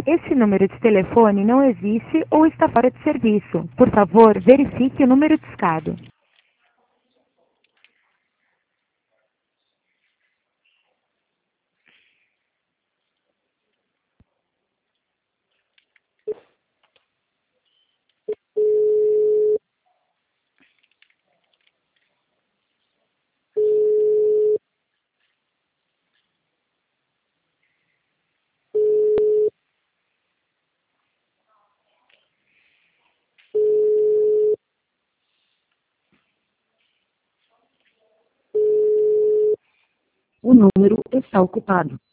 Esse número de telefone não existe ou está fora de serviço. Por favor, verifique o número discado. O número está ocupado.